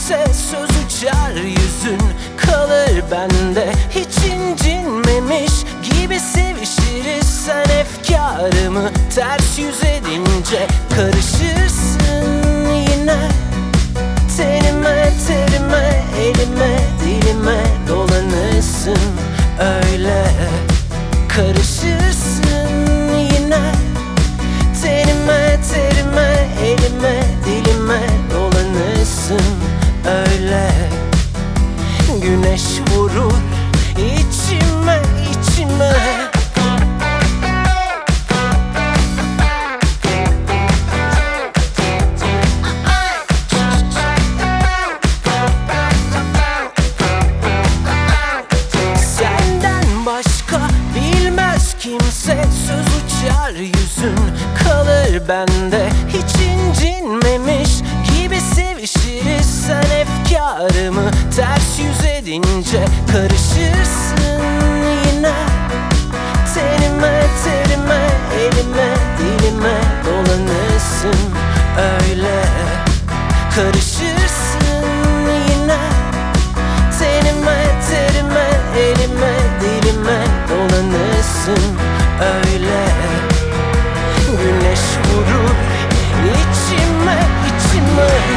kimse, söz uçar yüzün kalır bende. Hiç incinmemiş gibi sevişiriz, sen efkarımı ters yüz edince karışırsın yine. Tenime, terime, elime, dilime dolanırsın öyle. Karışırsın yine. Tenime, terime, elime, dilime dolanırsın öyle. Güneş vurur içime, içime. Kimse, söz uçar yüzün kalır bende. Hiç incinmemiş gibi sevişiriz, sen efkarımı ters yüz edince karışırsın yine. Tenime, terime, elime, dilime dolanırsın öyle. Karışırsın yine. Tenime, terime, elime, dilime dolanırsın öyle. Güneş vurur içime, içime.